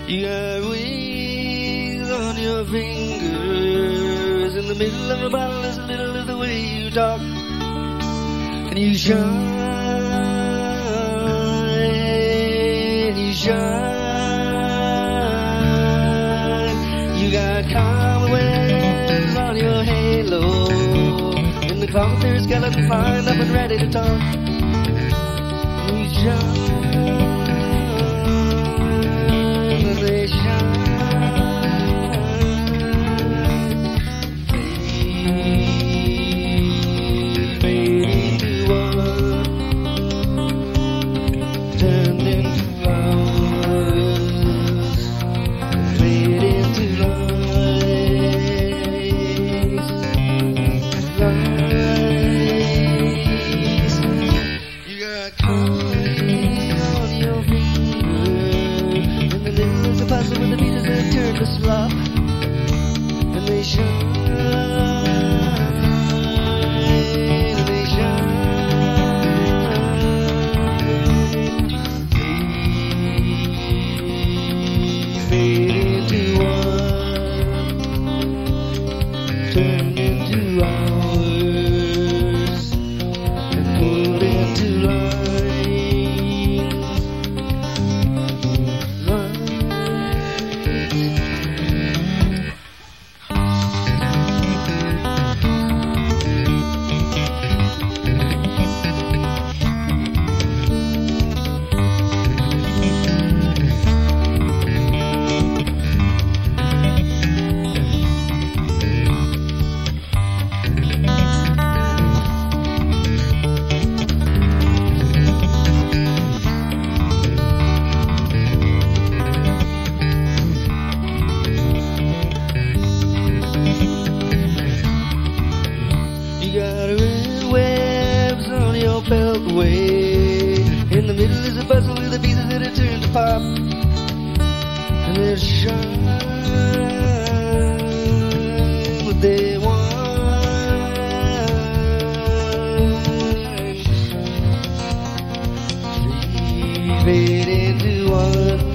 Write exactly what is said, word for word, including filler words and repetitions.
You got wings on your fingers. In the middle of a bottle is a little of the way you talk. And you shine, you shine. You got cobwebs on your halo. In the closet there's a skeleton lined up and ready to talk. You shine. They shine, fade into one, turned into flowers, fade into lights, lights. You got coins on your finger. There's a puzzle with the beaters that turn to slop, and they shine, and they shine, fade into one, turn into hours, and put into lines. You got red webs on your beltway. In the middle is a puzzle with the pieces that are turned to pop. And they'll shine what they want. Fade into one.